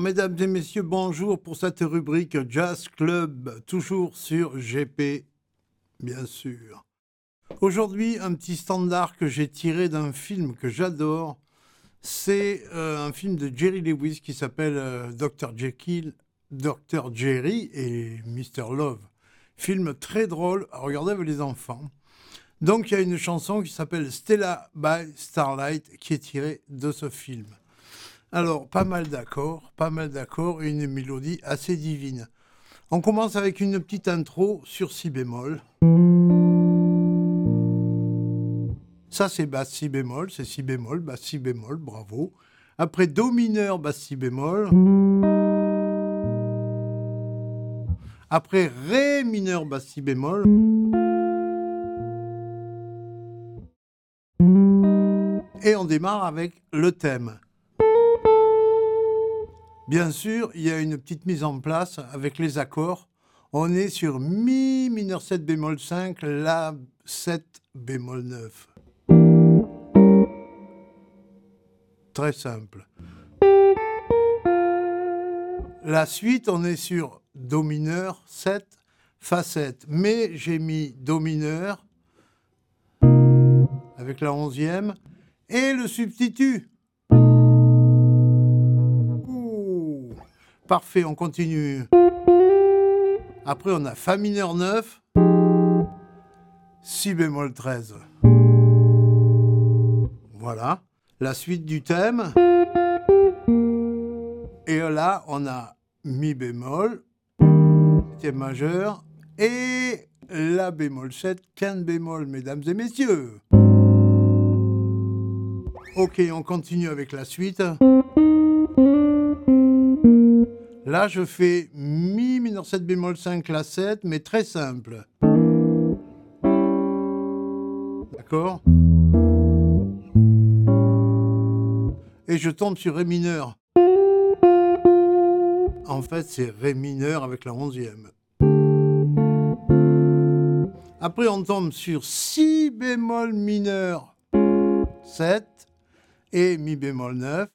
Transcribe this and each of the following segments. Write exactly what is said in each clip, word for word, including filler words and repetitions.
mesdames et messieurs, bonjour pour cette rubrique Jazz Club, toujours sur G P, bien sûr. Aujourd'hui, un petit standard que j'ai tiré d'un film que j'adore, c'est euh, un film de Jerry Lewis qui s'appelle euh, docteur Jekyll, docteur Jerry et mister Love. Film très drôle à regarder avec les enfants. Donc il y a une chanson qui s'appelle Stella by Starlight qui est tirée de ce film. Alors, pas mal d'accords, pas mal d'accords et une mélodie assez divine. On commence avec une petite intro sur si bémol. Ça, c'est basse si bémol, c'est si bémol, basse si bémol, bravo. Après, do mineur, basse si bémol. Après, ré mineur, basse si bémol. Et on démarre avec le thème. Bien sûr, il y a une petite mise en place avec les accords. On est sur Mi mineur sept bémol cinq, La sept bémol neuf. Très simple. La suite, on est sur Do mineur sept, Fa sept. Mais j'ai mis Do mineur avec la onzième et le substitut. Parfait, on continue. Après, on a Fa mineur neuf, Si bémol treize. Voilà, la suite du thème. Et là, on a Mi bémol, septième majeur, et La bémol sept, quinte bémol, mesdames et messieurs. Ok, on continue avec la suite. Là, je fais Mi mineur sept bémol cinq, La sept, mais très simple. D'accord ? Et je tombe sur Ré mineur. En fait, c'est Ré mineur avec la onzième. Après, on tombe sur Si bémol mineur sept et Mi bémol neuf.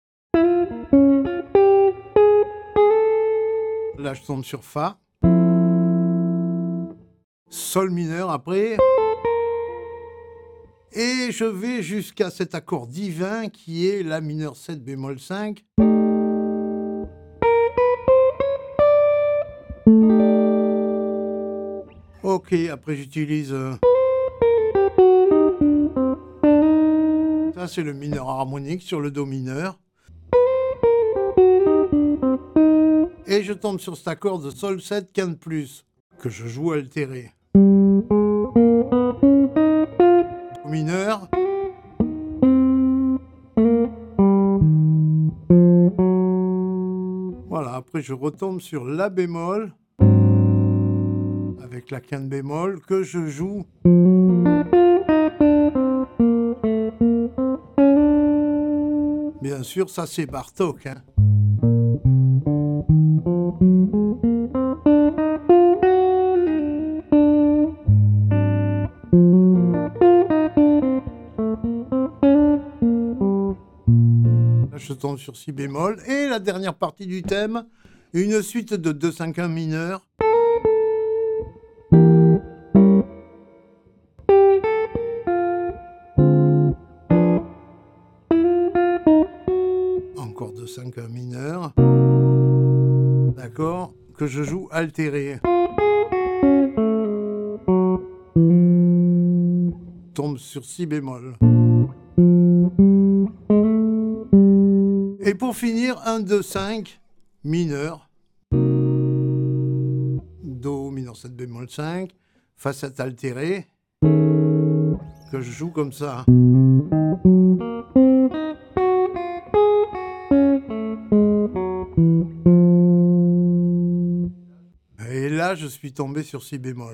Là, je tombe sur Fa. Sol mineur après. Et je vais jusqu'à cet accord divin qui est La mineur sept bémol cinq. Ok, après j'utilise... Ça, c'est le mineur harmonique sur le Do mineur. Et je tombe sur cet accord de Sol sept, quinte plus, que je joue altéré. Do mineur. Voilà, après je retombe sur La bémol, avec la quinte bémol, que je joue. Bien sûr, ça c'est Bartók, hein. Je tombe sur Si bémol. Et la dernière partie du thème, une suite de deux cinq un mineur. Encore deux cinq un mineur. D'accord, que je joue altéré. Tombe sur Si bémol. Et pour finir, un deux cinq mineur. Do mineur sept bémol cinq. Fa sept altéré. Que je joue comme ça. Et là, je suis tombé sur Si bémol.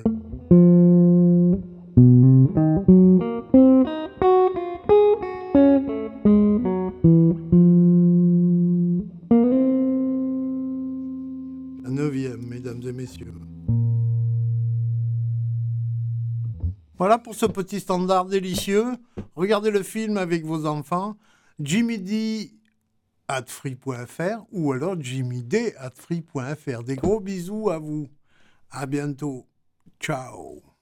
La neuvième, mesdames et messieurs. Voilà pour ce petit standard délicieux. Regardez le film avec vos enfants. Jimmy D arobase free point f r ou alors jimmyd arobase free point f r. Des gros bisous à vous. À bientôt. Ciao.